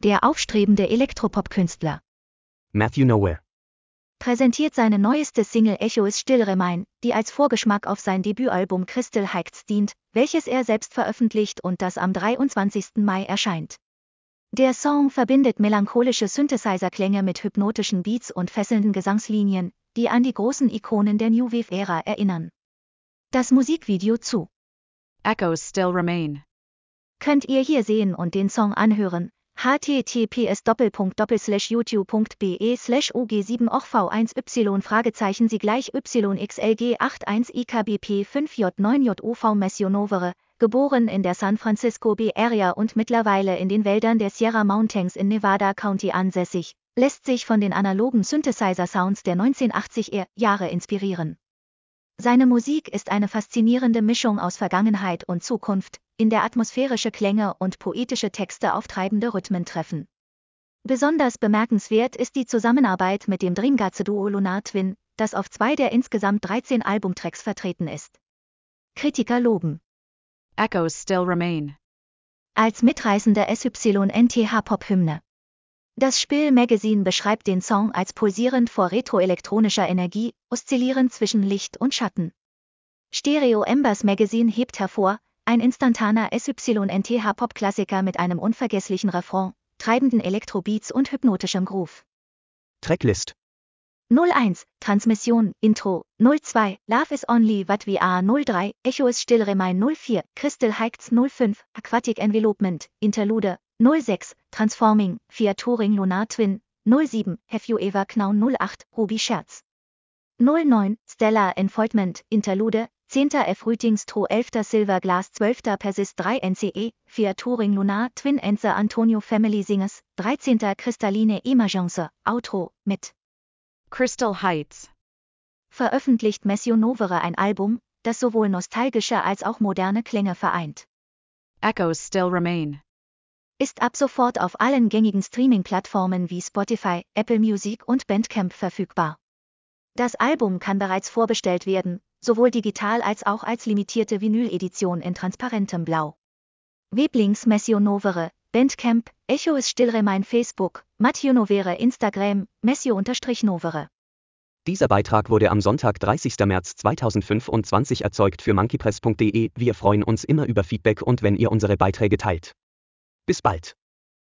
Der aufstrebende Elektropop-Künstler Matthew Nowhere präsentiert seine neueste Single Echo is Still Remain, die als Vorgeschmack auf sein Debütalbum Crystal Heights dient, welches er selbst veröffentlicht und das am 23. Mai erscheint. Der Song verbindet melancholische Synthesizer-Klänge mit hypnotischen Beats und fesselnden Gesangslinien, die an die großen Ikonen der New Wave-Ära erinnern. Das Musikvideo zu Echoes Still Remain könnt ihr hier sehen und den Song anhören. https://youtube.be/og7ochv1y YXLG81IKBP5J9JUV Matthew Nowhere, geboren in der San Francisco Bay Area und mittlerweile in den Wäldern der Sierra Mountains in Nevada County ansässig, lässt sich von den analogen Synthesizer-Sounds der 1980er Jahre inspirieren. Seine Musik ist eine faszinierende Mischung aus Vergangenheit und Zukunft, in der atmosphärische Klänge und poetische Texte auf treibende Rhythmen treffen. Besonders bemerkenswert ist die Zusammenarbeit mit dem Dreamgirls-Duo Lunar Twin, das auf 2 der insgesamt 13 Albumtracks vertreten ist. Kritiker loben Echoes Still Remain als mitreißende SYNTH-Pop-Hymne. Das Spiel Magazine beschreibt den Song als pulsierend vor retroelektronischer Energie, oszillierend zwischen Licht und Schatten. Stereo Embers Magazine hebt hervor, ein instantaner SYNTH-Pop-Klassiker mit einem unvergesslichen Refrain, treibenden Elektrobeats und hypnotischem Groove. Tracklist 01, Transmission, Intro, 02, Love is Only What We Are 03, Echo is Still Remain 04, Crystal Heights 05, Aquatic Envelopment, Interlude, 06, Transforming, Fiat Touring Lunar Twin, 07, Have You Ever Known 08, Ruby Scherz. 09, Stellar Enfoldment, Interlude, 10. F. Rütings Tro 11. Silver Glass 12. Persist 3 NCE, Fiat Touring Lunar Twin Enze Antonio Family Singers, 13. Kristalline Emergence, Outro, mit Crystal Heights veröffentlicht Matthew Nowhere ein Album, das sowohl nostalgische als auch moderne Klänge vereint. Echoes Still Remain Ist ab sofort auf allen gängigen Streaming-Plattformen wie Spotify, Apple Music und Bandcamp verfügbar. Das Album kann bereits vorbestellt werden, sowohl digital als auch als limitierte Vinyl-Edition in transparentem Blau. Weblinks Matthew Nowhere, Bandcamp, Echo is Still Remain Facebook, Matthew Nowhere Instagram, Matthew_Nowhere. Dieser Beitrag wurde am Sonntag 30. März 2025 erzeugt für monkeypress.de. Wir freuen uns immer über Feedback und wenn ihr unsere Beiträge teilt. Bis bald.